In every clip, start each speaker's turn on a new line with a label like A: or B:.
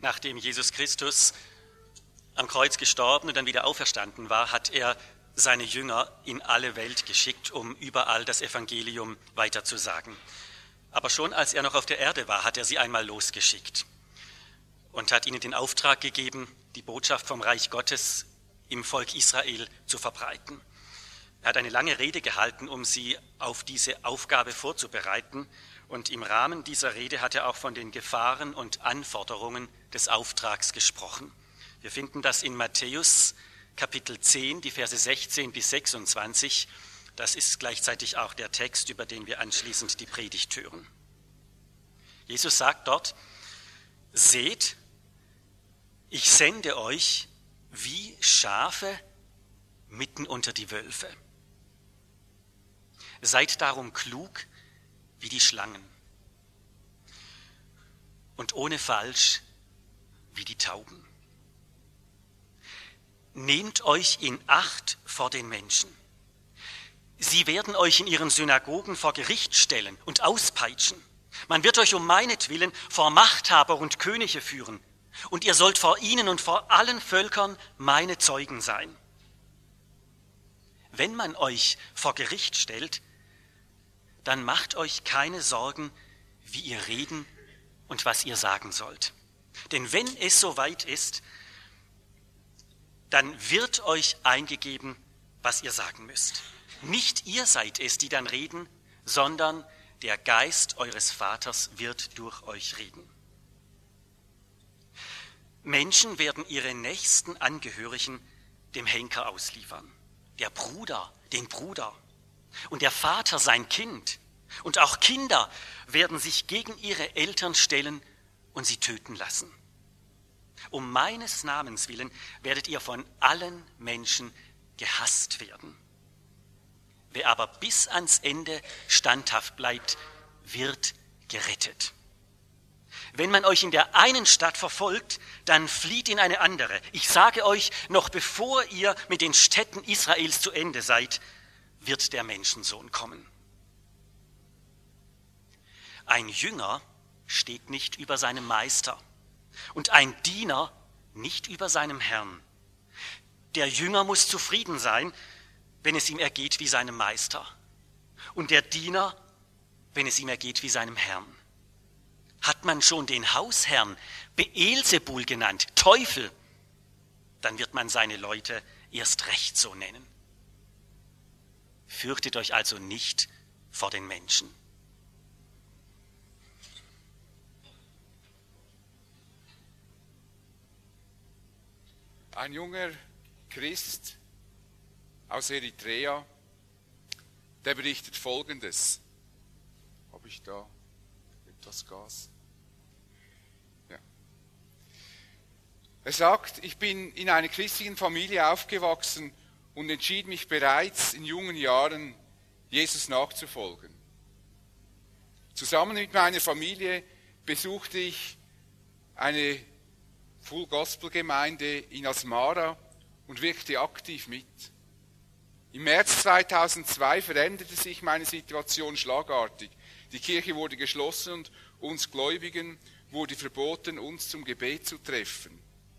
A: Nachdem Jesus Christus am Kreuz gestorben und dann wieder auferstanden war, hat er seine Jünger in alle Welt geschickt, um überall das Evangelium weiterzusagen. Aber schon als er noch auf der Erde war, hat er sie einmal losgeschickt und hat ihnen den Auftrag gegeben, die Botschaft vom Reich Gottes im Volk Israel zu verbreiten. Er hat eine lange Rede gehalten, um sie auf diese Aufgabe vorzubereiten. Und im Rahmen dieser Rede hat er auch von den Gefahren und Anforderungen des Auftrags gesprochen. Wir finden das in Matthäus Kapitel 10, die Verse 16 bis 26. Das ist gleichzeitig auch der Text, über den wir anschließend die Predigt hören. Jesus sagt dort: Seht, ich sende euch wie Schafe mitten unter die Wölfe. Seid darum klug wie die Schlangen und ohne Falsch wie die Tauben. Nehmt euch in Acht vor den Menschen. Sie werden euch in ihren Synagogen vor Gericht stellen und auspeitschen. Man wird euch um meinetwillen vor Machthaber und Könige führen, und ihr sollt vor ihnen und vor allen Völkern meine Zeugen sein. Wenn man euch vor Gericht stellt, dann macht euch keine Sorgen, wie ihr reden und was ihr sagen sollt. Denn wenn es soweit ist, dann wird euch eingegeben, was ihr sagen müsst. Nicht ihr seid es, die dann reden, sondern der Geist eures Vaters wird durch euch reden. Menschen werden ihre nächsten Angehörigen dem Henker ausliefern. Der Bruder, den Bruder. Und der Vater sein Kind. Und auch Kinder werden sich gegen ihre Eltern stellen und sie töten lassen. Um meines Namens willen werdet ihr von allen Menschen gehasst werden. Wer aber bis ans Ende standhaft bleibt, wird gerettet. Wenn man euch in der einen Stadt verfolgt, dann flieht in eine andere. Ich sage euch, noch bevor ihr mit den Städten Israels zu Ende seid, wird der Menschensohn kommen. Ein Jünger steht nicht über seinem Meister und ein Diener nicht über seinem Herrn. Der Jünger muss zufrieden sein, wenn es ihm ergeht wie seinem Meister, und der Diener, wenn es ihm ergeht wie seinem Herrn. Hat man schon den Hausherrn Beelzebul genannt, Teufel, dann wird man seine Leute erst recht so nennen. Fürchtet euch also nicht vor den Menschen.
B: Ein junger Christ aus Eritrea, der berichtet Folgendes. Habe ich da etwas Gas? Ja. Er sagt, ich bin in einer christlichen Familie aufgewachsen und entschied mich bereits in jungen Jahren, Jesus nachzufolgen. Zusammen mit meiner Familie besuchte ich eine Full-Gospel-Gemeinde in Asmara und wirkte aktiv mit. Im März 2002 veränderte sich meine Situation schlagartig. Die Kirche wurde geschlossen und uns Gläubigen wurde verboten, uns zum Gebet zu treffen.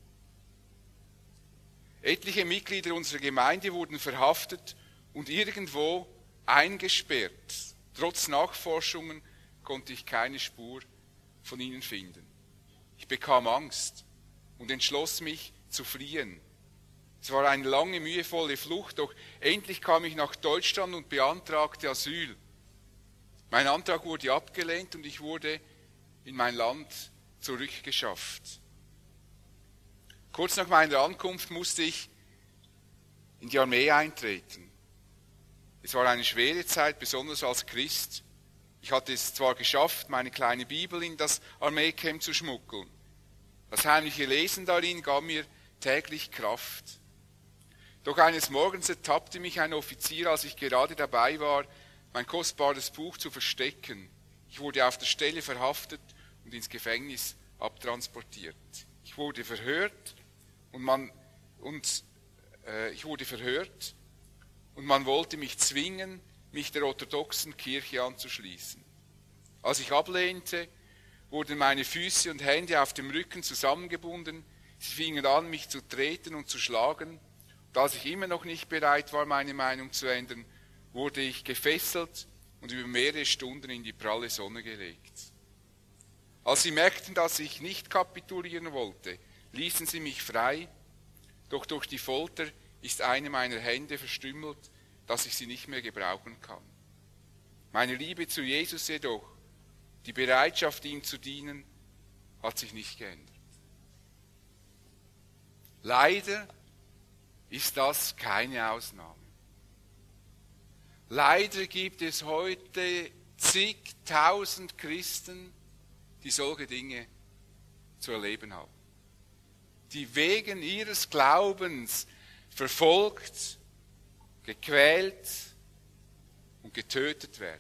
B: Etliche Mitglieder unserer Gemeinde wurden verhaftet und irgendwo eingesperrt. Trotz Nachforschungen konnte ich keine Spur von ihnen finden. Ich bekam Angst und entschloss mich zu fliehen. Es war eine lange, mühevolle Flucht, doch endlich kam ich nach Deutschland und beantragte Asyl. Mein Antrag wurde abgelehnt und ich wurde in mein Land zurückgeschafft. Kurz nach meiner Ankunft musste ich in die Armee eintreten. Es war eine schwere Zeit, besonders als Christ. Ich hatte es zwar geschafft, meine kleine Bibel in das Armeecamp zu schmuggeln. Das heimliche Lesen darin gab mir täglich Kraft. Doch eines Morgens ertappte mich ein Offizier, als ich gerade dabei war, mein kostbares Buch zu verstecken. Ich wurde auf der Stelle verhaftet und ins Gefängnis abtransportiert. Ich wurde verhört und man wollte mich zwingen, mich der orthodoxen Kirche anzuschließen. Als ich ablehnte wurden meine Füße und Hände auf dem Rücken zusammengebunden. Sie fingen an, mich zu treten und zu schlagen. Und als ich immer noch nicht bereit war, meine Meinung zu ändern, wurde ich gefesselt und über mehrere Stunden in die pralle Sonne gelegt. Als sie merkten, dass ich nicht kapitulieren wollte, ließen sie mich frei, doch durch die Folter ist eine meiner Hände verstümmelt, dass ich sie nicht mehr gebrauchen kann. Meine Liebe zu Jesus jedoch, die Bereitschaft, ihm zu dienen, hat sich nicht geändert. Leider ist das keine Ausnahme. Leider gibt es heute zigtausend Christen, die solche Dinge zu erleben haben. Die wegen ihres Glaubens verfolgt, gequält und getötet werden.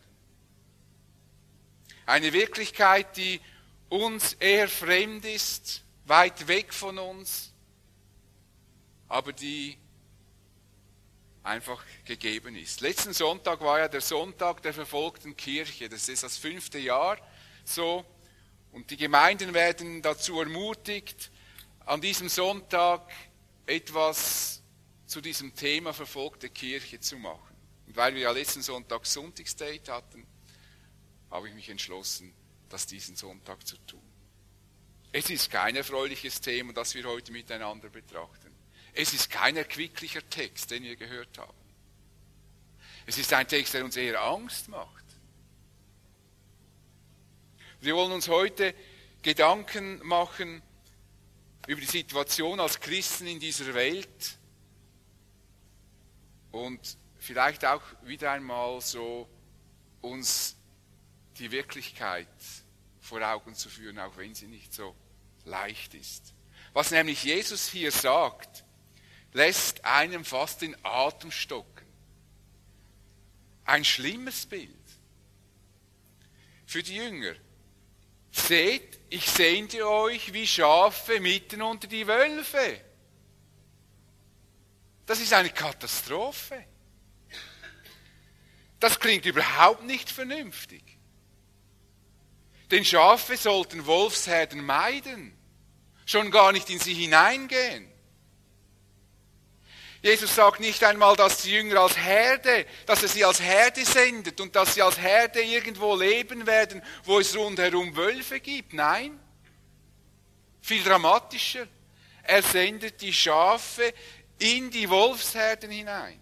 B: Eine Wirklichkeit, die uns eher fremd ist, weit weg von uns, aber die einfach gegeben ist. Letzten Sonntag war ja der Sonntag der verfolgten Kirche. Das ist das 5. Jahr so. Und die Gemeinden werden dazu ermutigt, an diesem Sonntag etwas zu diesem Thema verfolgte Kirche zu machen. Und weil wir ja letzten Sonntag Sonntagsdate hatten, habe ich mich entschlossen, das diesen Sonntag zu tun. Es ist kein erfreuliches Thema, das wir heute miteinander betrachten. Es ist kein erquicklicher Text, den wir gehört haben. Es ist ein Text, der uns eher Angst macht. Wir wollen uns heute Gedanken machen über die Situation als Christen in dieser Welt und vielleicht auch wieder einmal so uns die Wirklichkeit vor Augen zu führen, auch wenn sie nicht so leicht ist. Was nämlich Jesus hier sagt, lässt einem fast den Atem stocken. Ein schlimmes Bild für die Jünger. Seht, ich sende euch wie Schafe mitten unter die Wölfe. Das ist eine Katastrophe. Das klingt überhaupt nicht vernünftig. Denn Schafe sollten Wolfsherden meiden, schon gar nicht in sie hineingehen. Jesus sagt nicht einmal, dass die Jünger als Herde, dass er sie als Herde sendet und dass sie als Herde irgendwo leben werden, wo es rundherum Wölfe gibt. Nein, viel dramatischer. Er sendet die Schafe in die Wolfsherden hinein.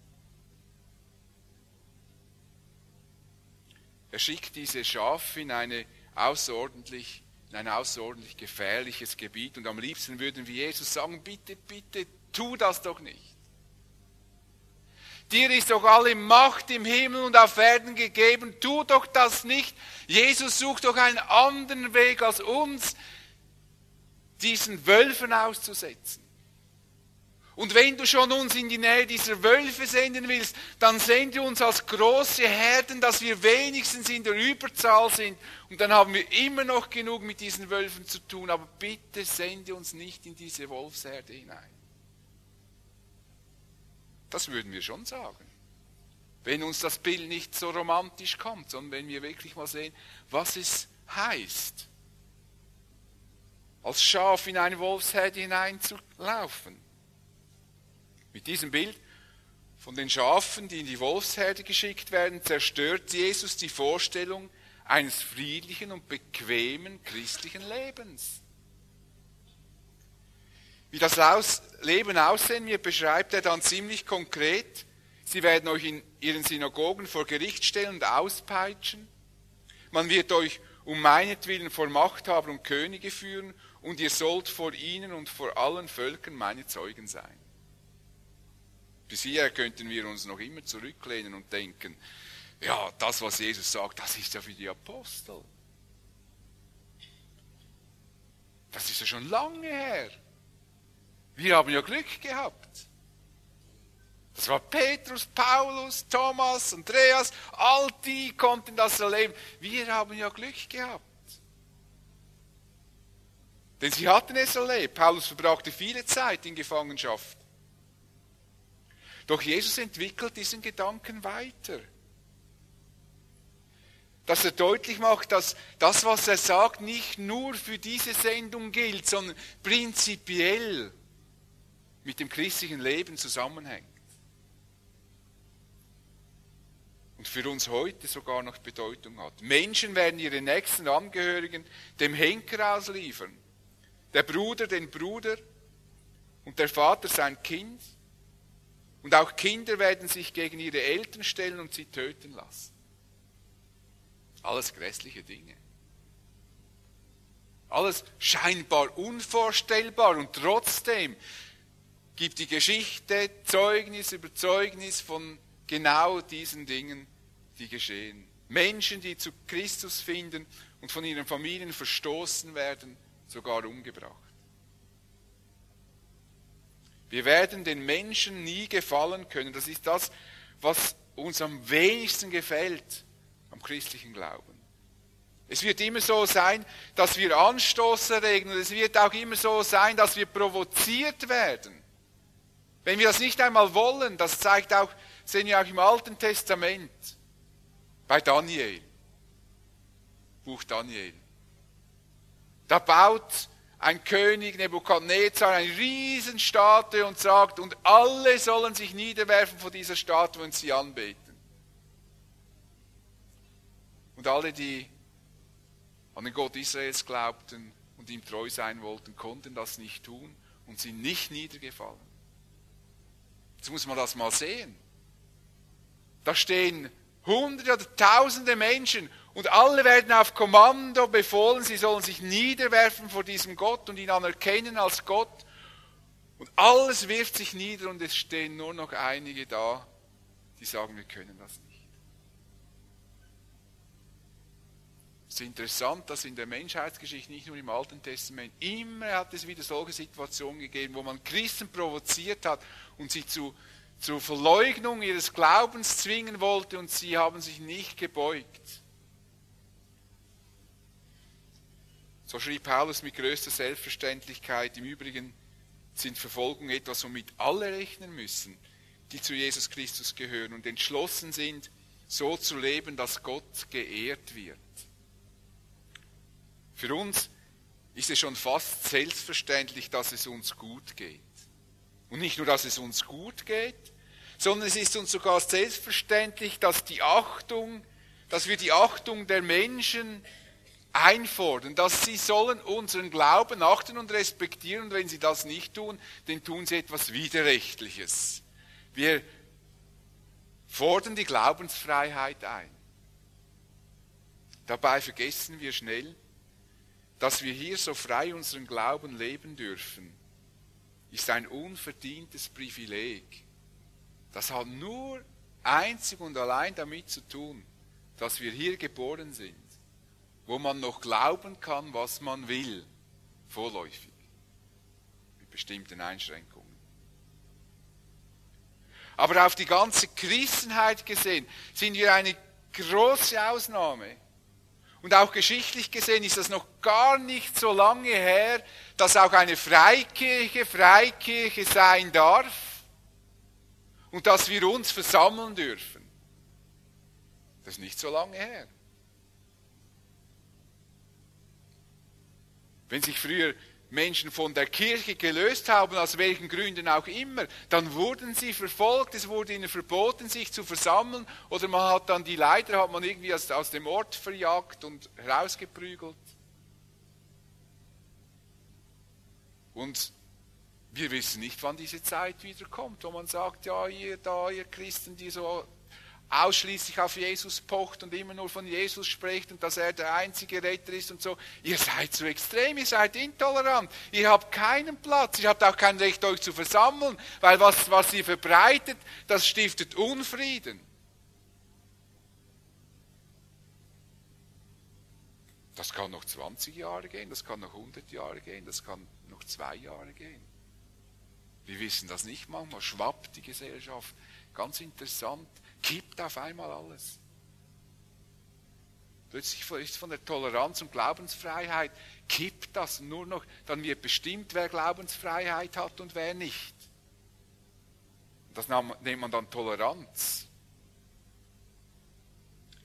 B: Er schickt diese Schafe in ein außerordentlich gefährliches Gebiet und am liebsten würden wir Jesus sagen, bitte, bitte, tu das doch nicht. Dir ist doch alle Macht im Himmel und auf Erden gegeben, tu doch das nicht. Jesus sucht doch einen anderen Weg als uns, diesen Wölfen auszusetzen. Und wenn du schon uns in die Nähe dieser Wölfe senden willst, dann sende uns als große Herden, dass wir wenigstens in der Überzahl sind. Und dann haben wir immer noch genug mit diesen Wölfen zu tun. Aber bitte sende uns nicht in diese Wolfsherde hinein. Das würden wir schon sagen. Wenn uns das Bild nicht so romantisch kommt, sondern wenn wir wirklich mal sehen, was es heißt, als Schaf in eine Wolfsherde hineinzulaufen. Mit diesem Bild von den Schafen, die in die Wolfsherde geschickt werden, zerstört Jesus die Vorstellung eines friedlichen und bequemen christlichen Lebens. Wie das Leben aussehen wird, beschreibt er dann ziemlich konkret. Sie werden euch in ihren Synagogen vor Gericht stellen und auspeitschen. Man wird euch um meinetwillen vor Machthaber und Könige führen und ihr sollt vor ihnen und vor allen Völkern meine Zeugen sein. Bis hierher könnten wir uns noch immer zurücklehnen und denken, ja, das, was Jesus sagt, das ist ja für die Apostel. Das ist ja schon lange her. Wir haben ja Glück gehabt. Das war Petrus, Paulus, Thomas, Andreas, all die konnten das erleben. Wir haben ja Glück gehabt. Denn sie hatten es erlebt. Paulus verbrachte viele Zeit in Gefangenschaft. Doch Jesus entwickelt diesen Gedanken weiter. dass er deutlich macht, dass das, was er sagt, nicht nur für diese Sendung gilt, sondern prinzipiell mit dem christlichen Leben zusammenhängt. Und für uns heute sogar noch Bedeutung hat. Menschen werden ihre nächsten Angehörigen dem Henker ausliefern. Der Bruder den Bruder und der Vater sein Kind. Und auch Kinder werden sich gegen ihre Eltern stellen und sie töten lassen. Alles grässliche Dinge. Alles scheinbar unvorstellbar und trotzdem gibt die Geschichte Zeugnis über Zeugnis von genau diesen Dingen, die geschehen. Menschen, die zu Christus finden und von ihren Familien verstoßen werden, sogar umgebracht. Wir werden den Menschen nie gefallen können. Das ist das, was uns am wenigsten gefällt am christlichen Glauben. Es wird immer so sein, dass wir Anstoß erregen und es wird auch immer so sein, dass wir provoziert werden. Wenn wir das nicht einmal wollen, das sehen wir auch im Alten Testament, bei Daniel, Buch Daniel. Da baut ein König Nebukadnezar eine Riesenstatue und sagt, und alle sollen sich niederwerfen vor dieser Statue und sie anbeten. Und alle, die an den Gott Israels glaubten und ihm treu sein wollten, konnten das nicht tun und sind nicht niedergefallen. Jetzt muss man das mal sehen. Da stehen Hunderte oder Tausende Menschen und alle werden auf Kommando befohlen, sie sollen sich niederwerfen vor diesem Gott und ihn anerkennen als Gott. Und alles wirft sich nieder und es stehen nur noch einige da, die sagen, wir können das nicht. Es ist interessant, dass in der Menschheitsgeschichte, nicht nur im Alten Testament, immer hat es wieder solche Situationen gegeben, wo man Christen provoziert hat und sie zur Verleugnung ihres Glaubens zwingen wollte und sie haben sich nicht gebeugt. So schrieb Paulus mit größter Selbstverständlichkeit, im Übrigen sind Verfolgungen etwas, womit alle rechnen müssen, die zu Jesus Christus gehören und entschlossen sind, so zu leben, dass Gott geehrt wird. Für uns ist es schon fast selbstverständlich, dass es uns gut geht. Und nicht nur, dass es uns gut geht, sondern es ist uns sogar selbstverständlich, dass wir die Achtung der Menschen einfordern, dass sie sollen unseren Glauben achten und respektieren, und wenn sie das nicht tun, dann tun sie etwas Widerrechtliches. Wir fordern die Glaubensfreiheit ein. Dabei vergessen wir schnell, dass wir hier so frei unseren Glauben leben dürfen, ist ein unverdientes Privileg. Das hat nur einzig und allein damit zu tun, dass wir hier geboren sind, wo man noch glauben kann, was man will, vorläufig, mit bestimmten Einschränkungen. Aber auf die ganze Christenheit gesehen sind wir eine große Ausnahme. Und auch geschichtlich gesehen ist das noch gar nicht so lange her, dass auch eine Freikirche sein darf und dass wir uns versammeln dürfen. Das ist nicht so lange her. Wenn sich früher Menschen von der Kirche gelöst haben, aus welchen Gründen auch immer, dann wurden sie verfolgt, es wurde ihnen verboten, sich zu versammeln, oder man hat dann die Leiter irgendwie aus dem Ort verjagt und herausgeprügelt. Und wir wissen nicht, wann diese Zeit wieder kommt, wo man sagt, ja, ihr Christen, die so ausschließlich auf Jesus pocht und immer nur von Jesus spricht und dass er der einzige Retter ist und so. Ihr seid so extrem, ihr seid intolerant, ihr habt keinen Platz, ihr habt auch kein Recht, euch zu versammeln, weil was ihr verbreitet, das stiftet Unfrieden. Das kann noch 20 Jahre gehen, das kann noch 100 Jahre gehen, das kann noch 2 Jahre gehen. Wir wissen das nicht manchmal, schwappt die Gesellschaft, ganz interessant, kippt auf einmal alles. Plötzlich ist von der Toleranz und Glaubensfreiheit, kippt das nur noch, dann wird bestimmt, wer Glaubensfreiheit hat und wer nicht. Das nennt man dann Toleranz.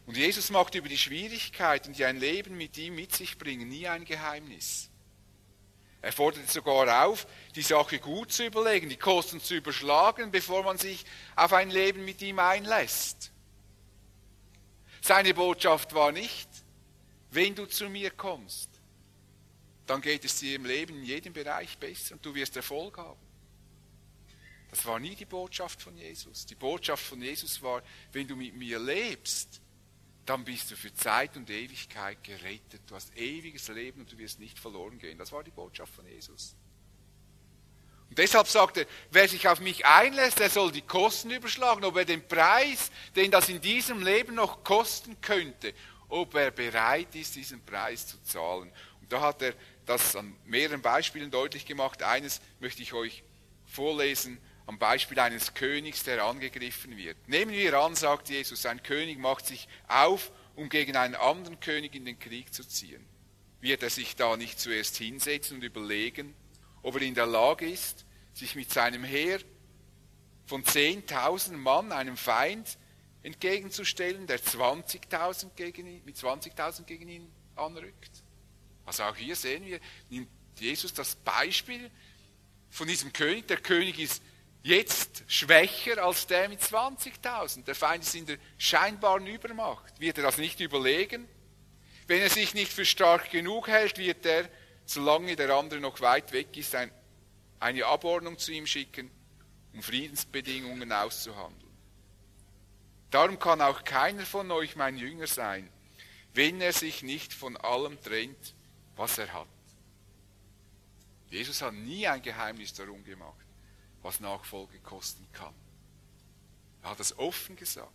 B: Und Jesus macht über die Schwierigkeiten, die ein Leben mit ihm mit sich bringen, nie ein Geheimnis. Er fordert sogar auf, die Sache gut zu überlegen, die Kosten zu überschlagen, bevor man sich auf ein Leben mit ihm einlässt. Seine Botschaft war nicht, wenn du zu mir kommst, dann geht es dir im Leben in jedem Bereich besser und du wirst Erfolg haben. Das war nie die Botschaft von Jesus. Die Botschaft von Jesus war, wenn du mit mir lebst, dann bist du für Zeit und Ewigkeit gerettet. Du hast ewiges Leben und du wirst nicht verloren gehen. Das war die Botschaft von Jesus. Und deshalb sagt er, wer sich auf mich einlässt, der soll die Kosten überschlagen, ob er den Preis, den das in diesem Leben noch kosten könnte, ob er bereit ist, diesen Preis zu zahlen. Und da hat er das an mehreren Beispielen deutlich gemacht. Eines möchte ich euch vorlesen, am Beispiel eines Königs, der angegriffen wird. Nehmen wir an, sagt Jesus, ein König macht sich auf, um gegen einen anderen König in den Krieg zu ziehen. Wird er sich da nicht zuerst hinsetzen und überlegen, ob er in der Lage ist, sich mit seinem Heer von 10.000 Mann einem Feind entgegenzustellen, der mit 20.000 gegen ihn anrückt? Also auch hier sehen wir, nimmt Jesus das Beispiel von diesem König. Der König ist jetzt schwächer als der mit 20.000. Der Feind ist in der scheinbaren Übermacht. Wird er das nicht überlegen? Wenn er sich nicht für stark genug hält, wird er, solange der andere noch weit weg ist, eine Abordnung zu ihm schicken, um Friedensbedingungen auszuhandeln. Darum kann auch keiner von euch mein Jünger sein, wenn er sich nicht von allem trennt, was er hat. Jesus hat nie ein Geheimnis darum gemacht, was Nachfolge kosten kann. Er hat es offen gesagt.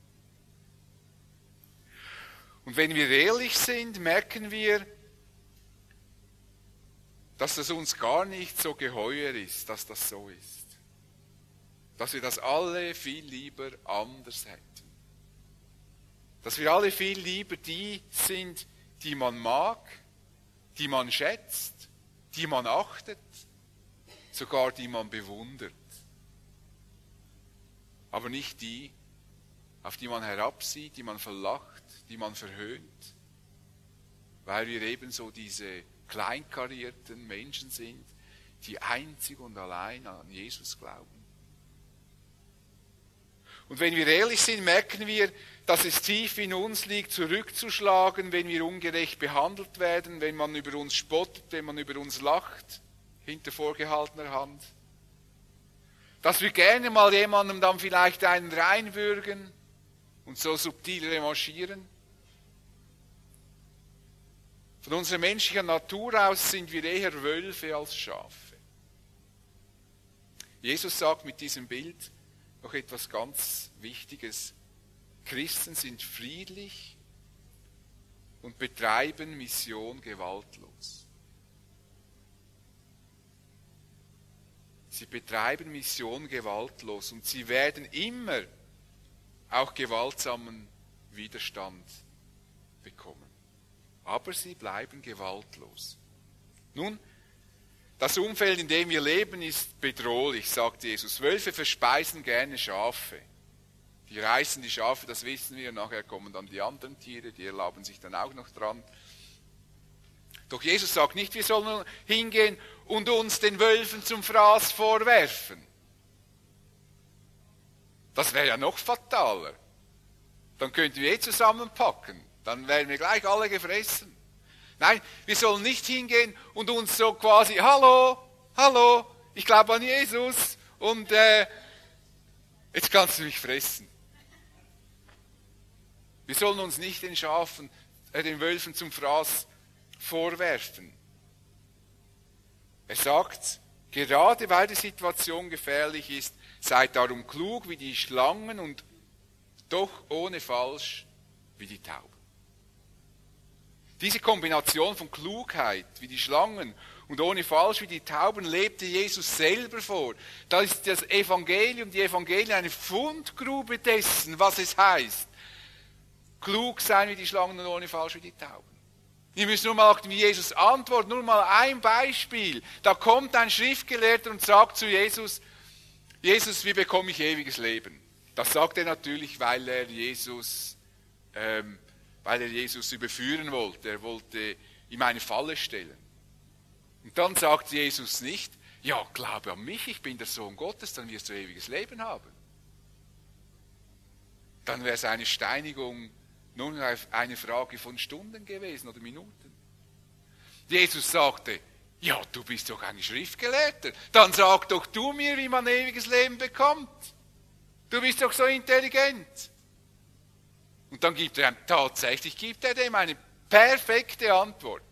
B: Und wenn wir ehrlich sind, merken wir, dass es uns gar nicht so geheuer ist, dass das so ist. Dass wir das alle viel lieber anders hätten. Dass wir alle viel lieber die sind, die man mag, die man schätzt, die man achtet, sogar die man bewundert. Aber nicht die, auf die man herabsieht, die man verlacht, die man verhöhnt, weil wir ebenso diese kleinkarierten Menschen sind, die einzig und allein an Jesus glauben. Und wenn wir ehrlich sind, merken wir, dass es tief in uns liegt, zurückzuschlagen, wenn wir ungerecht behandelt werden, wenn man über uns spottet, wenn man über uns lacht, hinter vorgehaltener Hand. Dass wir gerne mal jemandem dann vielleicht einen reinwürgen und so subtil revanchieren. Von unserer menschlichen Natur aus sind wir eher Wölfe als Schafe. Jesus sagt mit diesem Bild noch etwas ganz Wichtiges. Christen sind friedlich und betreiben Mission gewaltlos. Sie betreiben Mission gewaltlos und sie werden immer auch gewaltsamen Widerstand bekommen. Aber sie bleiben gewaltlos. Nun, das Umfeld, in dem wir leben, ist bedrohlich, sagt Jesus. Wölfe verspeisen gerne Schafe. Die reißen die Schafe, das wissen wir, nachher kommen dann die anderen Tiere, die erlauben sich dann auch noch dran. Doch Jesus sagt nicht, wir sollen hingehen und uns den Wölfen zum Fraß vorwerfen. Das wäre ja noch fataler. Dann könnten wir zusammenpacken, dann wären wir gleich alle gefressen. Nein, wir sollen nicht hingehen und uns so quasi, hallo, ich glaube an Jesus und jetzt kannst du mich fressen. Wir sollen uns nicht den Wölfen zum Fraß vorwerfen. Er sagt, gerade weil die Situation gefährlich ist, seid darum klug wie die Schlangen und doch ohne falsch wie die Tauben. Diese Kombination von Klugheit wie die Schlangen und ohne falsch wie die Tauben lebte Jesus selber vor. Da ist das Evangelium, die Evangelien eine Fundgrube dessen, was es heißt. Klug sein wie die Schlangen und ohne falsch wie die Tauben. Ihr müsst nur mal achten, wie Jesus antwortet. Nur mal ein Beispiel. Da kommt ein Schriftgelehrter und sagt zu Jesus, Jesus, wie bekomme ich ewiges Leben? Das sagt er natürlich, weil er Jesus weil er Jesus überführen wollte. Er wollte ihm eine Falle stellen. Und dann sagt Jesus nicht, ja, glaube an mich, ich bin der Sohn Gottes, dann wirst du ewiges Leben haben. Dann wäre seine Steinigung nur noch eine Frage von Stunden gewesen oder Minuten. Jesus sagte, ja, du bist doch ein Schriftgelehrter, dann sag doch du mir, wie man ewiges Leben bekommt. Du bist doch so intelligent. Und dann gibt er dem eine perfekte Antwort.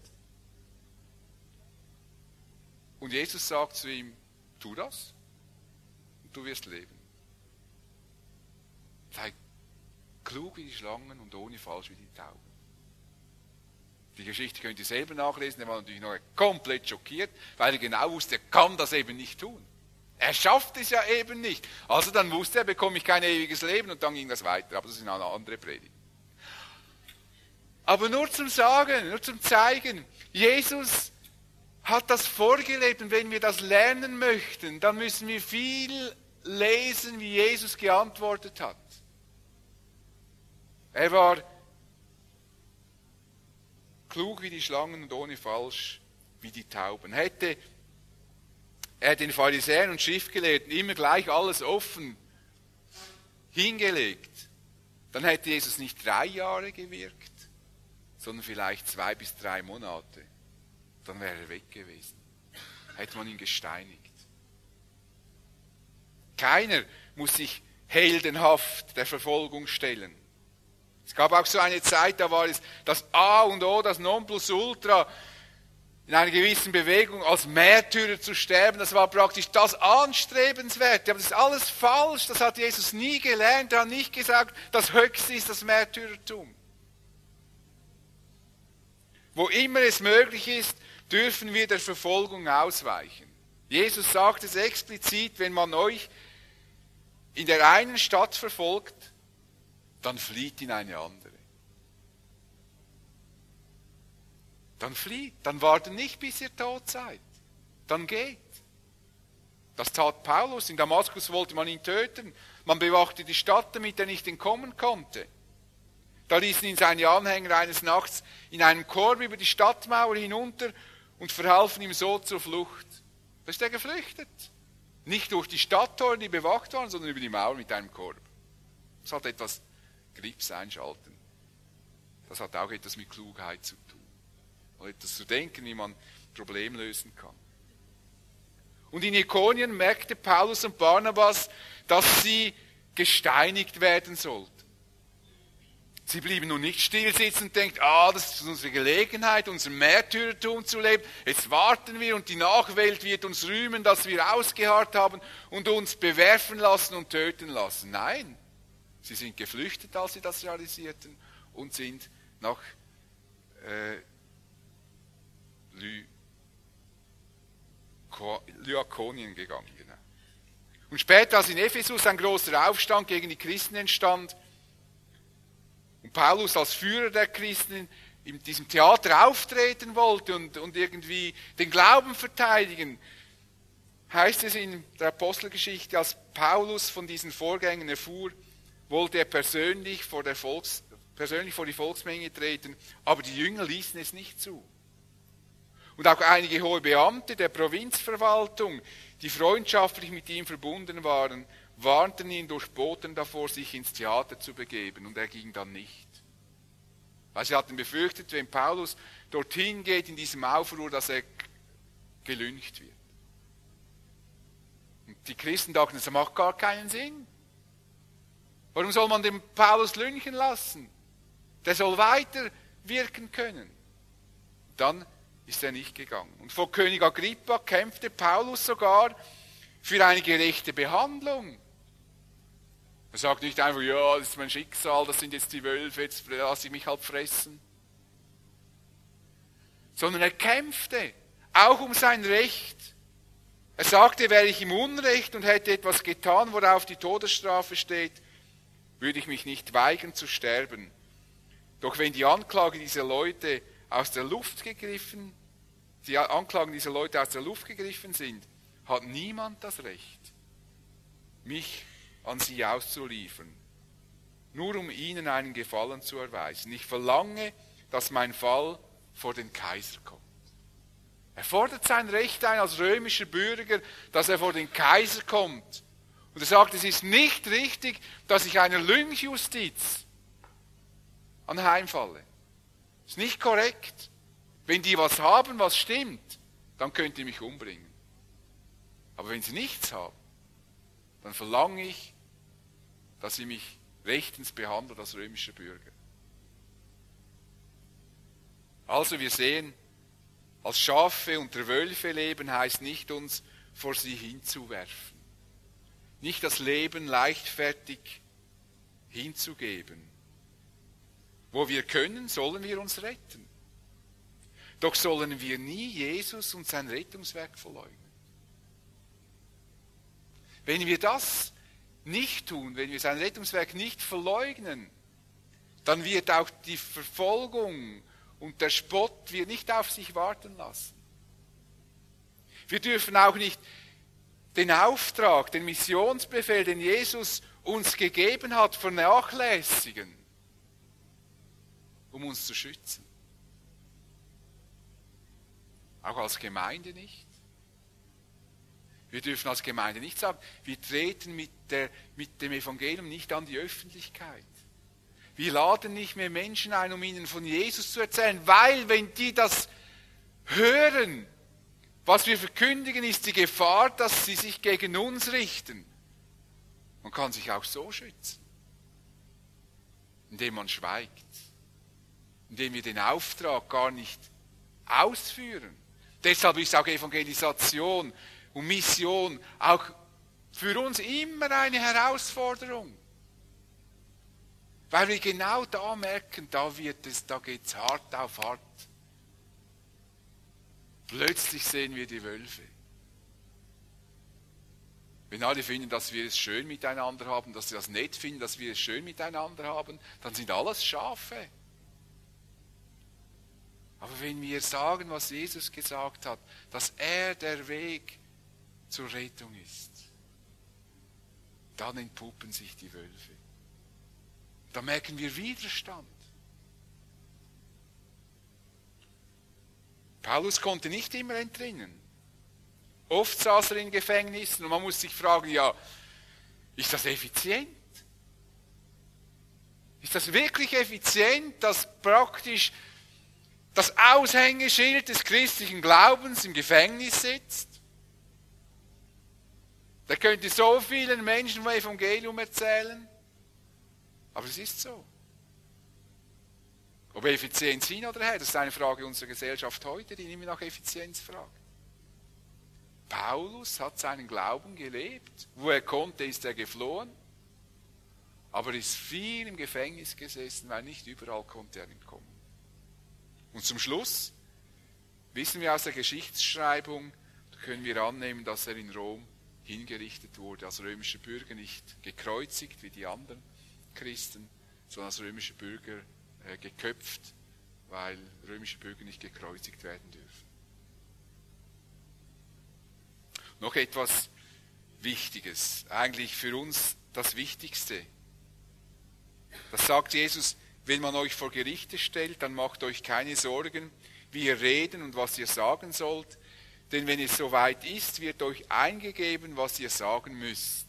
B: Und Jesus sagt zu ihm, tu das und du wirst leben. Sei klug wie die Schlangen und ohne falsch wie die Tauben. Die Geschichte könnt ihr selber nachlesen, er war natürlich noch komplett schockiert, weil er genau wusste, er kann das eben nicht tun. Er schafft es ja eben nicht. Also dann wusste er, bekomme ich kein ewiges Leben und dann ging das weiter. Aber das ist eine andere Predigt. Aber nur zum Sagen, nur zum Zeigen, Jesus hat das vorgelebt und wenn wir das lernen möchten, dann müssen wir viel lesen, wie Jesus geantwortet hat. Er war klug wie die Schlangen und ohne falsch wie die Tauben. Hätte er den Pharisäern und Schriftgelehrten immer gleich alles offen hingelegt, dann hätte Jesus nicht 3 Jahre gewirkt, sondern vielleicht 2 bis 3 Monate. Dann wäre er weg gewesen. Hätte man ihn gesteinigt. Keiner muss sich heldenhaft der Verfolgung stellen. Es gab auch so eine Zeit, da war es das A und O, das Nonplusultra, in einer gewissen Bewegung als Märtyrer zu sterben, das war praktisch das Anstrebenswerte. Aber das ist alles falsch, das hat Jesus nie gelernt. Er hat nicht gesagt, das Höchste ist das Märtyrertum. Wo immer es möglich ist, dürfen wir der Verfolgung ausweichen. Jesus sagt es explizit, wenn man euch in der einen Stadt verfolgt, dann flieht in eine andere. Dann flieht, dann wartet nicht, bis ihr tot seid. Dann geht. Das tat Paulus. In Damaskus wollte man ihn töten. Man bewachte die Stadt, damit er nicht entkommen konnte. Da ließen ihn seine Anhänger eines Nachts in einem Korb über die Stadtmauer hinunter und verhalfen ihm so zur Flucht. Da ist er geflüchtet. Nicht durch die Stadttore, die bewacht waren, sondern über die Mauer mit einem Korb. Das hat etwas Grips einschalten. Das hat auch etwas mit Klugheit zu tun. Und etwas zu denken, wie man Probleme lösen kann. Und in Ikonien merkte Paulus und Barnabas, dass sie gesteinigt werden sollten. Sie blieben nun nicht still sitzen und denken, das ist unsere Gelegenheit, unser Märtyrertum zu leben. Jetzt warten wir und die Nachwelt wird uns rühmen, dass wir ausgeharrt haben und uns bewerfen lassen und töten lassen. Nein, sie sind geflüchtet, als sie das realisierten und sind nach Lyakonien gegangen. Genau. Und später, als in Ephesus ein großer Aufstand gegen die Christen entstand und Paulus als Führer der Christen in diesem Theater auftreten wollte und irgendwie den Glauben verteidigen, heißt es in der Apostelgeschichte, als Paulus von diesen Vorgängen erfuhr, wollte er persönlich vor die Volksmenge treten, aber die Jünger ließen es nicht zu. Und auch einige hohe Beamte der Provinzverwaltung, die freundschaftlich mit ihm verbunden waren, warnten ihn durch Boten davor, sich ins Theater zu begeben. Und er ging dann nicht. Weil sie hatten befürchtet, wenn Paulus dorthin geht in diesem Aufruhr, dass er gelyncht wird. Und die Christen dachten, das macht gar keinen Sinn. Warum soll man den Paulus lynchen lassen? Der soll weiter wirken können. Dann ist er nicht gegangen. Und vor König Agrippa kämpfte Paulus sogar für eine gerechte Behandlung. Er sagt nicht einfach, ja, das ist mein Schicksal, das sind jetzt die Wölfe, jetzt lasse ich mich halt fressen. Sondern er kämpfte, auch um sein Recht. Er sagte, wäre ich im Unrecht und hätte etwas getan, worauf die Todesstrafe steht, würde ich mich nicht weigern zu sterben. Doch wenn die Anklagen dieser Leute aus der Luft gegriffen sind, hat niemand das Recht, mich an sie auszuliefern. nur um ihnen einen Gefallen zu erweisen. Ich verlange, dass mein Fall vor den Kaiser kommt. Er fordert sein Recht ein als römischer Bürger, dass er vor den Kaiser kommt. Und er sagt, es ist nicht richtig, dass ich einer Lynchjustiz anheimfalle. Das ist nicht korrekt. Wenn die was haben, was stimmt, dann könnt ihr mich umbringen. Aber wenn sie nichts haben, dann verlange ich, dass sie mich rechtens behandelt als römischer Bürger. Also wir sehen, als Schafe unter Wölfe leben heißt nicht, uns vor sie hinzuwerfen. Nicht das Leben leichtfertig hinzugeben. Wo wir können, sollen wir uns retten. Doch sollen wir nie Jesus und sein Rettungswerk verleugnen. Wenn wir das nicht tun, wenn wir sein Rettungswerk nicht verleugnen, dann wird auch die Verfolgung und der Spott wird nicht auf sich warten lassen. Wir dürfen auch nicht den Auftrag, den Missionsbefehl, den Jesus uns gegeben hat, vernachlässigen, um uns zu schützen. Auch als Gemeinde nicht. Wir dürfen als Gemeinde nicht sagen, wir treten mit dem Evangelium nicht an die Öffentlichkeit. Wir laden nicht mehr Menschen ein, um ihnen von Jesus zu erzählen, weil wenn die das hören, was wir verkündigen, ist die Gefahr, dass sie sich gegen uns richten. Man kann sich auch so schützen, indem man schweigt, indem wir den Auftrag gar nicht ausführen. Deshalb ist auch Evangelisation und Mission auch für uns immer eine Herausforderung. Weil wir genau da merken, da geht es hart auf hart. Plötzlich sehen wir die Wölfe. Wenn alle finden, dass wir es schön miteinander haben, dass sie das nett finden, dass wir es schön miteinander haben, dann sind alles Schafe. Aber wenn wir sagen, was Jesus gesagt hat, dass er der Weg zur Rettung ist, dann entpuppen sich die Wölfe. Da merken wir Widerstand. Paulus konnte nicht immer entrinnen. Oft saß er in Gefängnissen und man muss sich fragen, ja, ist das effizient? Ist das wirklich effizient, dass praktisch das Aushängeschild des christlichen Glaubens im Gefängnis sitzt? Der könnte so vielen Menschen vom Evangelium erzählen. Aber es ist so. Ob Effizienz hin oder her, das ist eine Frage unserer Gesellschaft heute, die immer nach Effizienz fragt. Paulus hat seinen Glauben gelebt. Wo er konnte, ist er geflohen. Aber ist viel im Gefängnis gesessen, weil nicht überall konnte er entkommen. Und zum Schluss wissen wir aus der Geschichtsschreibung, da können wir annehmen, dass er in Rom hingerichtet wurde, als römischer Bürger, nicht gekreuzigt wie die anderen Christen, sondern als römischer Bürger geköpft, weil römische Bürger nicht gekreuzigt werden dürfen. Noch etwas Wichtiges, eigentlich für uns das Wichtigste. Das sagt Jesus, wenn man euch vor Gerichte stellt, dann macht euch keine Sorgen, wie ihr reden und was ihr sagen sollt, denn wenn es soweit ist, wird euch eingegeben, was ihr sagen müsst.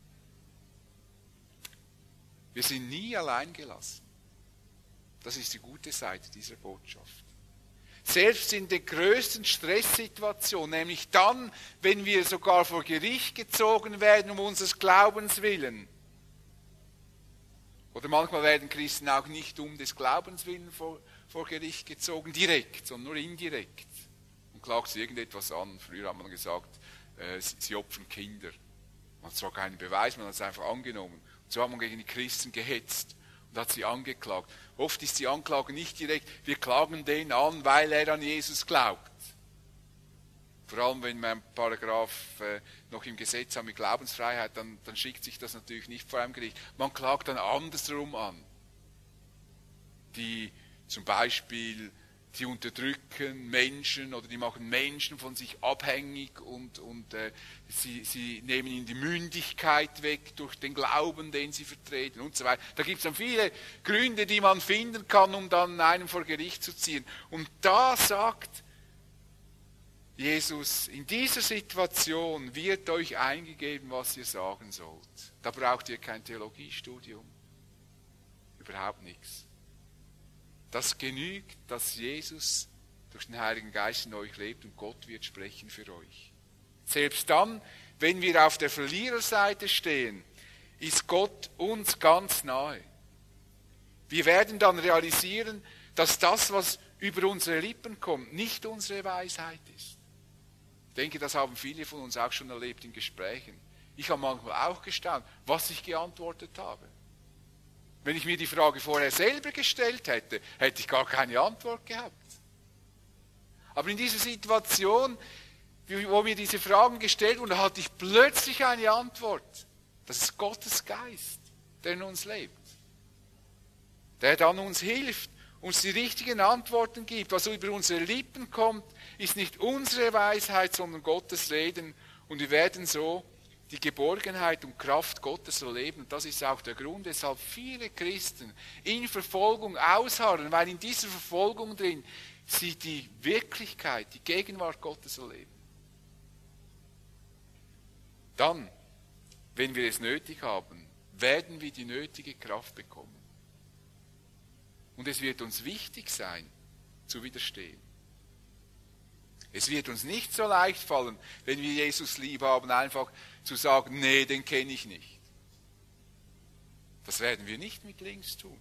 B: Wir sind nie allein gelassen. Das ist die gute Seite dieser Botschaft. Selbst in der größten Stresssituation, nämlich dann, wenn wir sogar vor Gericht gezogen werden, um unseres Glaubens willen. Oder manchmal werden Christen auch nicht um des Glaubens willen vor Gericht gezogen, direkt, sondern nur indirekt. Und klagt sie irgendetwas an. Früher hat man gesagt, sie opfern Kinder. Man hat zwar keinen Beweis, man hat es einfach angenommen. Und so hat man gegen die Christen gehetzt und hat sie angeklagt. Oft ist die Anklage nicht direkt, wir klagen den an, weil er an Jesus glaubt. Vor allem, wenn wir einen Paragraph noch im Gesetz haben mit Glaubensfreiheit, dann schickt sich das natürlich nicht vor einem Gericht. Man klagt dann andersrum an, die zum Beispiel die unterdrücken Menschen oder die machen Menschen von sich abhängig und sie nehmen ihnen die Mündigkeit weg durch den Glauben, den sie vertreten und so weiter. Da gibt es dann viele Gründe, die man finden kann, um dann einen vor Gericht zu ziehen. Und da sagt Jesus, in dieser Situation wird euch eingegeben, was ihr sagen sollt. Da braucht ihr kein Theologiestudium. Überhaupt nichts. Das genügt, dass Jesus durch den Heiligen Geist in euch lebt und Gott wird sprechen für euch. Selbst dann, wenn wir auf der Verliererseite stehen, ist Gott uns ganz nahe. Wir werden dann realisieren, dass das, was über unsere Lippen kommt, nicht unsere Weisheit ist. Ich denke, das haben viele von uns auch schon erlebt in Gesprächen. Ich habe manchmal auch gestaunt, was ich geantwortet habe. Wenn ich mir die Frage vorher selber gestellt hätte, hätte ich gar keine Antwort gehabt. Aber in dieser Situation, wo mir diese Fragen gestellt wurden, hatte ich plötzlich eine Antwort. Das ist Gottes Geist, der in uns lebt. Der dann uns hilft, uns die richtigen Antworten gibt. Was über unsere Lippen kommt, ist nicht unsere Weisheit, sondern Gottes Reden. Und wir werden so die Geborgenheit und Kraft Gottes erleben. Und das ist auch der Grund, weshalb viele Christen in Verfolgung ausharren, weil in dieser Verfolgung drin sie die Wirklichkeit, die Gegenwart Gottes erleben. Dann, wenn wir es nötig haben, werden wir die nötige Kraft bekommen. Und es wird uns wichtig sein, zu widerstehen. Es wird uns nicht so leicht fallen, wenn wir Jesus lieb haben, einfach zu sagen, nee, den kenne ich nicht. Das werden wir nicht mit links tun.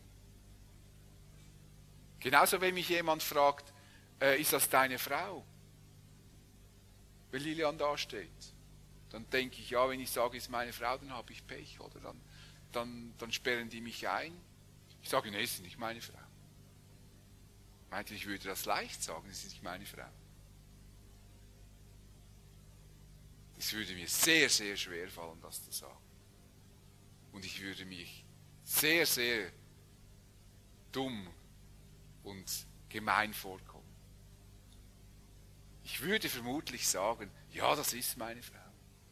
B: Genauso, wenn mich jemand fragt, ist das deine Frau? Wenn Lilian da steht, dann denke ich, ja, wenn ich sage, ist meine Frau, dann habe ich Pech, oder? Dann sperren die mich ein. Ich sage, nee, es ist nicht meine Frau. Meinte, ich würde das leicht sagen, es ist nicht meine Frau. Es würde mir sehr, sehr schwer fallen, das zu sagen. Und ich würde mich sehr, sehr dumm und gemein vorkommen. Ich würde vermutlich sagen, ja, das ist meine Frau.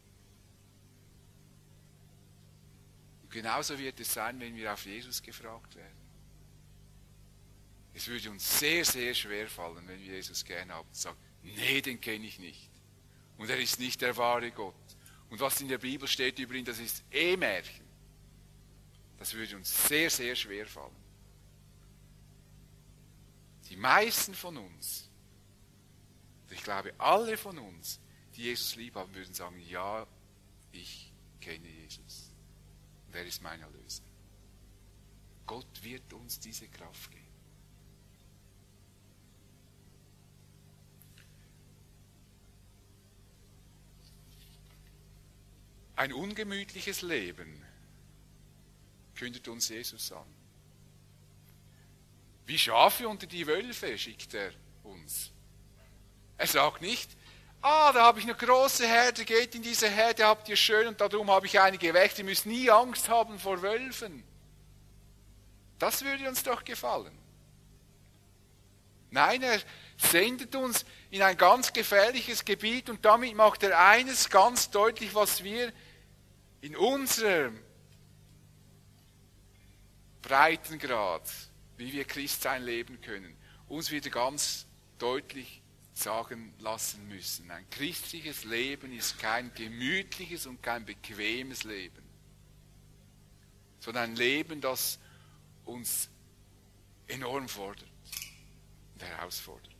B: Und genauso wird es sein, wenn wir auf Jesus gefragt werden. Es würde uns sehr, sehr schwer fallen, wenn wir Jesus gerne haben und sagen, nee, den kenne ich nicht. Und er ist nicht der wahre Gott. Und was in der Bibel steht über ihn, das ist Märchen. Das würde uns sehr, sehr schwer fallen. Die meisten von uns, ich glaube alle von uns, die Jesus lieb haben, würden sagen, ja, ich kenne Jesus. Und er ist mein Erlöser. Gott wird uns diese Kraft geben. Ein ungemütliches Leben kündet uns Jesus an. Wie Schafe unter die Wölfe schickt er uns. Er sagt nicht, da habe ich eine große Herde, geht in diese Herde, habt ihr schön und darum habe ich einige weg, ihr müsst nie Angst haben vor Wölfen. Das würde uns doch gefallen. Nein, er sendet uns in ein ganz gefährliches Gebiet und damit macht er eines ganz deutlich, was wir in unserem Breitengrad, wie wir Christsein leben können, uns wieder ganz deutlich sagen lassen müssen. Ein christliches Leben ist kein gemütliches und kein bequemes Leben, sondern ein Leben, das uns enorm fordert und herausfordert.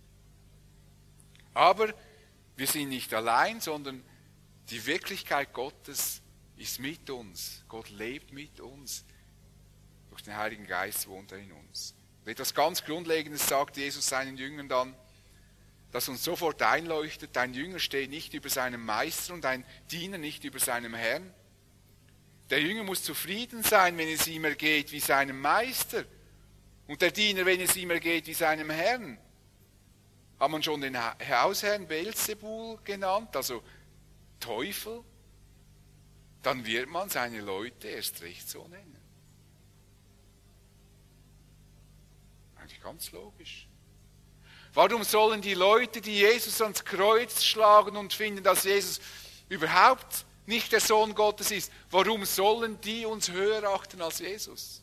B: Aber wir sind nicht allein, sondern die Wirklichkeit Gottes ist mit uns. Gott lebt mit uns. Durch den Heiligen Geist wohnt er in uns. Und etwas ganz Grundlegendes sagt Jesus seinen Jüngern dann, das uns sofort einleuchtet: Ein Jünger steht nicht über seinem Meister und ein Diener nicht über seinem Herrn. Der Jünger muss zufrieden sein, wenn es ihm ergeht wie seinem Meister. Und der Diener, wenn es ihm ergeht wie seinem Herrn. Hat man schon den Hausherrn Beelzebul genannt, also Teufel? Dann wird man seine Leute erst recht so nennen. Eigentlich ganz logisch. Warum sollen die Leute, die Jesus ans Kreuz schlagen und finden, dass Jesus überhaupt nicht der Sohn Gottes ist, warum sollen die uns höher achten als Jesus?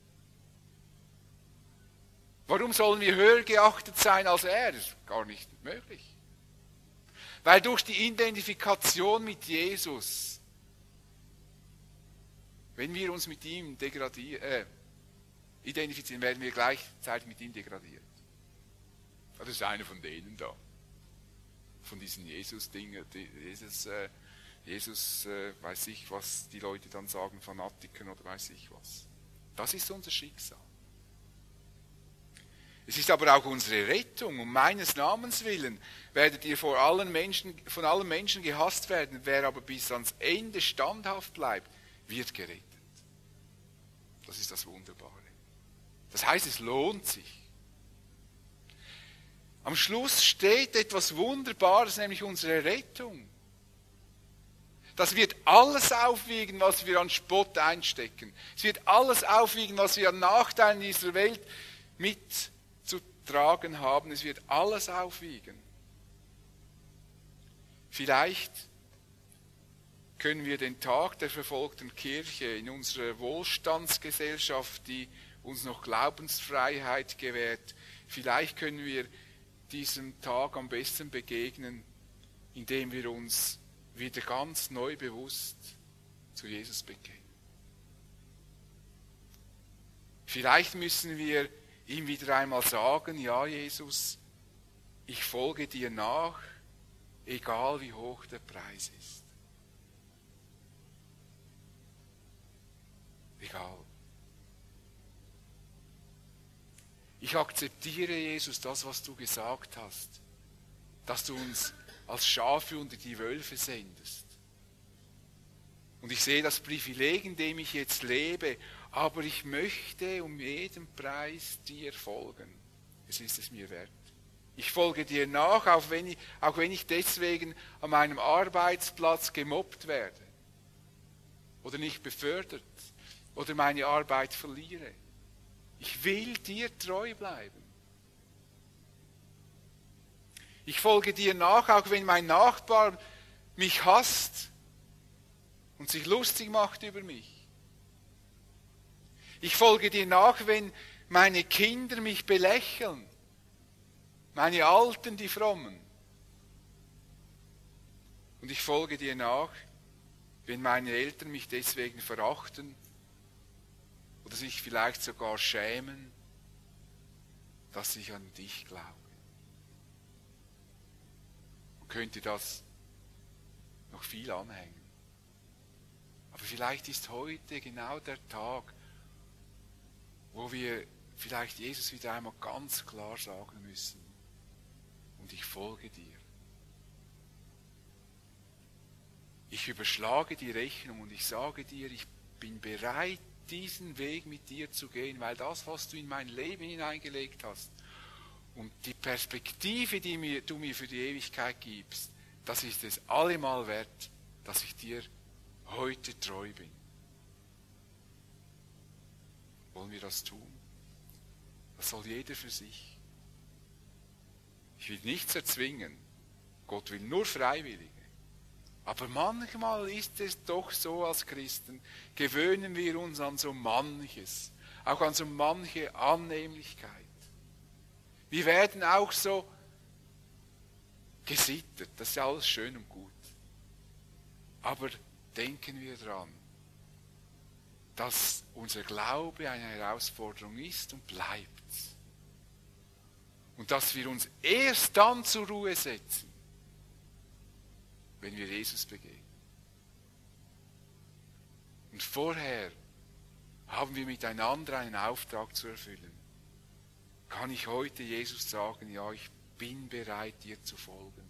B: Warum sollen wir höher geachtet sein als er? Das ist gar nicht möglich. Weil durch die Identifikation mit Jesus, wenn wir uns mit ihm identifizieren, werden wir gleichzeitig mit ihm degradiert. Das ist einer von denen da. Von diesen Jesus-Dingen. Jesus, weiß ich, was die Leute dann sagen, Fanatikern oder weiß ich was. Das ist unser Schicksal. Es ist aber auch unsere Rettung. Um meines Namens willen werdet ihr von allen Menschen gehasst werden. Wer aber bis ans Ende standhaft bleibt, wird gerettet. Das ist das Wunderbare. Das heißt, es lohnt sich. Am Schluss steht etwas Wunderbares, nämlich unsere Rettung. Das wird alles aufwiegen, was wir an Spott einstecken. Es wird alles aufwiegen, was wir an Nachteilen dieser Welt mitzutragen haben. Es wird alles aufwiegen. Vielleicht können wir den Tag der verfolgten Kirche in unserer Wohlstandsgesellschaft, die uns noch Glaubensfreiheit gewährt, vielleicht können wir diesem Tag am besten begegnen, indem wir uns wieder ganz neu bewusst zu Jesus bekennen. Vielleicht müssen wir ihm wieder einmal sagen, ja Jesus, ich folge dir nach, egal wie hoch der Preis ist. Egal. Ich akzeptiere, Jesus, das, was du gesagt hast, dass du uns als Schafe unter die Wölfe sendest. Und ich sehe das Privileg, in dem ich jetzt lebe, aber ich möchte um jeden Preis dir folgen. Es ist es mir wert. Ich folge dir nach, auch wenn ich deswegen an meinem Arbeitsplatz gemobbt werde oder nicht befördert oder meine Arbeit verliere. Ich will dir treu bleiben. Ich folge dir nach, auch wenn mein Nachbar mich hasst und sich lustig macht über mich. Ich folge dir nach, wenn meine Kinder mich belächeln, meine Alten, die Frommen. Und ich folge dir nach, wenn meine Eltern mich deswegen verachten oder sich vielleicht sogar schämen, dass ich an dich glaube. Man könnte das noch viel anhängen. Aber vielleicht ist heute genau der Tag, wo wir vielleicht Jesus wieder einmal ganz klar sagen müssen, und ich folge dir. Ich überschlage die Rechnung und ich sage dir, ich bin bereit, diesen Weg mit dir zu gehen, weil das, was du in mein Leben hineingelegt hast und die Perspektive, die du mir für die Ewigkeit gibst, das ist es allemal wert, dass ich dir heute treu bin. Wollen wir das tun? Das soll jeder für sich. Ich will nichts erzwingen. Gott will nur Freiwillige. Aber manchmal ist es doch so, als Christen gewöhnen wir uns an so manches, auch an so manche Annehmlichkeit. Wir werden auch so gesittet, das ist ja alles schön und gut. Aber denken wir dran, dass unser Glaube eine Herausforderung ist und bleibt. Und dass wir uns erst dann zur Ruhe setzen, wenn wir Jesus begegnen. Und vorher haben wir miteinander einen Auftrag zu erfüllen. Kann ich heute Jesus sagen, ja, ich bin bereit, dir zu folgen.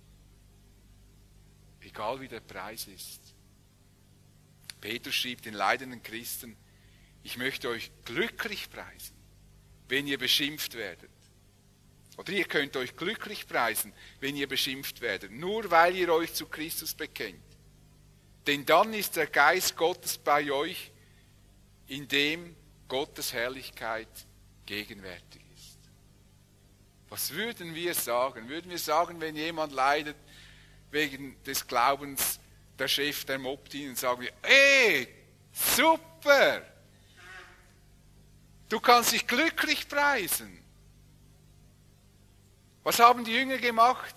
B: Egal wie der Preis ist. Petrus schrieb den leidenden Christen, ich möchte euch glücklich preisen, wenn ihr beschimpft werdet. Oder ihr könnt euch glücklich preisen, wenn ihr beschimpft werdet, nur weil ihr euch zu Christus bekennt. Denn dann ist der Geist Gottes bei euch, in dem Gottes Herrlichkeit gegenwärtig ist. Was würden wir sagen? Würden wir sagen, wenn jemand leidet wegen des Glaubens, der Chef, der mobbt ihn, und sagen wir, ey, super! Du kannst dich glücklich preisen. Was haben die Jünger gemacht?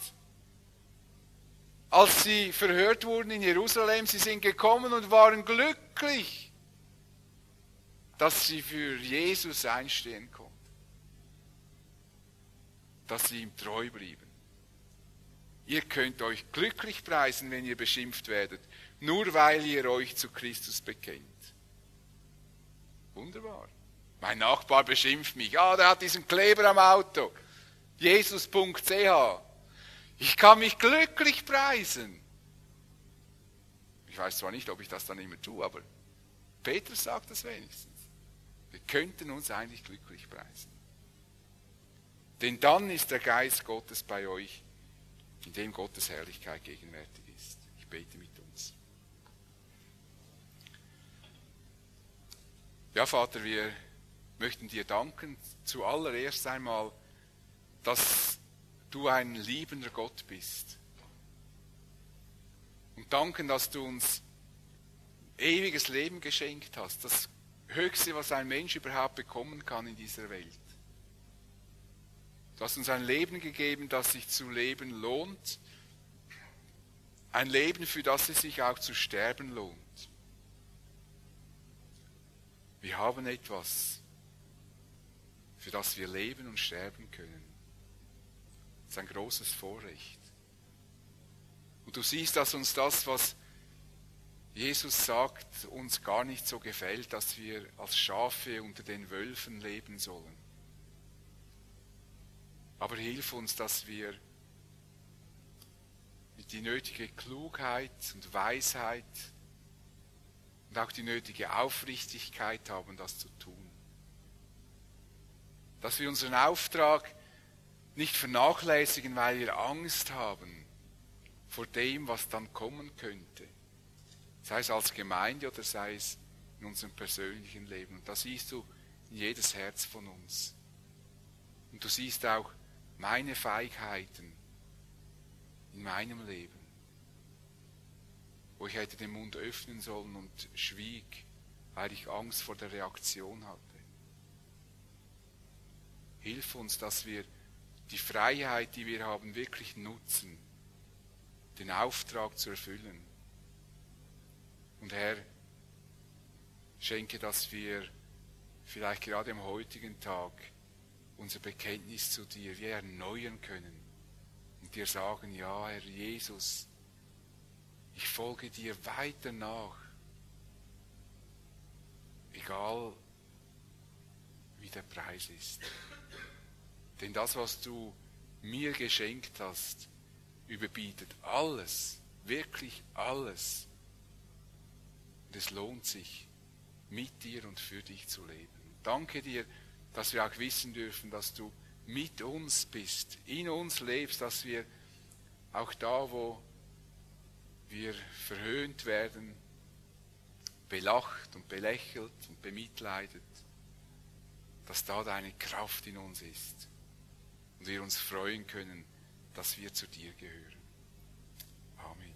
B: Als sie verhört wurden in Jerusalem, sie sind gekommen und waren glücklich, dass sie für Jesus einstehen konnten. Dass sie ihm treu blieben. Ihr könnt euch glücklich preisen, wenn ihr beschimpft werdet, nur weil ihr euch zu Christus bekennt. Wunderbar. Mein Nachbar beschimpft mich. Ah, der hat diesen Kleber am Auto. Jesus.ch. Ich kann mich glücklich preisen. Ich weiß zwar nicht, ob ich das dann immer tue, aber Petrus sagt das wenigstens. Wir könnten uns eigentlich glücklich preisen. Denn dann ist der Geist Gottes bei euch, in dem Gottes Herrlichkeit gegenwärtig ist. Ich bete mit uns. Ja, Vater, wir möchten dir danken, zuallererst einmal, dass du ein liebender Gott bist. Und danken, dass du uns ewiges Leben geschenkt hast, das Höchste, was ein Mensch überhaupt bekommen kann in dieser Welt. Du hast uns ein Leben gegeben, das sich zu leben lohnt. Ein Leben, für das es sich auch zu sterben lohnt. Wir haben etwas, für das wir leben und sterben können. Das ist ein großes Vorrecht. Und du siehst, dass uns das, was Jesus sagt, uns gar nicht so gefällt, dass wir als Schafe unter den Wölfen leben sollen. Aber hilf uns, dass wir die nötige Klugheit und Weisheit und auch die nötige Aufrichtigkeit haben, das zu tun. Dass wir unseren Auftrag nicht vernachlässigen, weil wir Angst haben vor dem, was dann kommen könnte. Sei es als Gemeinde oder sei es in unserem persönlichen Leben. Und das siehst du in jedes Herz von uns. Und du siehst auch meine Feigheiten in meinem Leben, wo ich hätte den Mund öffnen sollen und schwieg, weil ich Angst vor der Reaktion hatte. Hilf uns, dass wir die Freiheit, die wir haben, wirklich nutzen, den Auftrag zu erfüllen. Und Herr, schenke, dass wir vielleicht gerade am heutigen Tag unser Bekenntnis zu dir wir erneuern können und dir sagen, ja, Herr Jesus, ich folge dir weiter nach, egal wie der Preis ist. Denn das, was du mir geschenkt hast, überbietet alles, wirklich alles. Und es lohnt sich, mit dir und für dich zu leben. Danke dir, dass wir auch wissen dürfen, dass du mit uns bist, in uns lebst, dass wir auch da, wo wir verhöhnt werden, belacht und belächelt und bemitleidet, dass da deine Kraft in uns ist und wir uns freuen können, dass wir zu dir gehören. Amen.